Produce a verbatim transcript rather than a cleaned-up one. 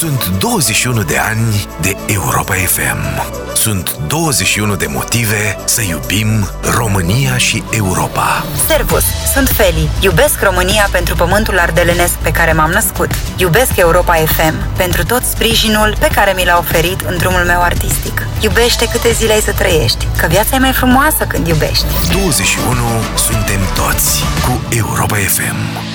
Sunt douăzeci și unu de ani de Europa F M. Sunt douăzeci și unu de motive să iubim România și Europa. Servus, sunt Feli. Iubesc România pentru pământul ardelenesc pe care m-am născut. Iubesc Europa F M pentru tot sprijinul pe care mi l-a oferit în drumul meu artistic. Iubește câte zile ai să trăiești, că viața e mai frumoasă când iubești. douăzeci și unu suntem toți cu Europa F M.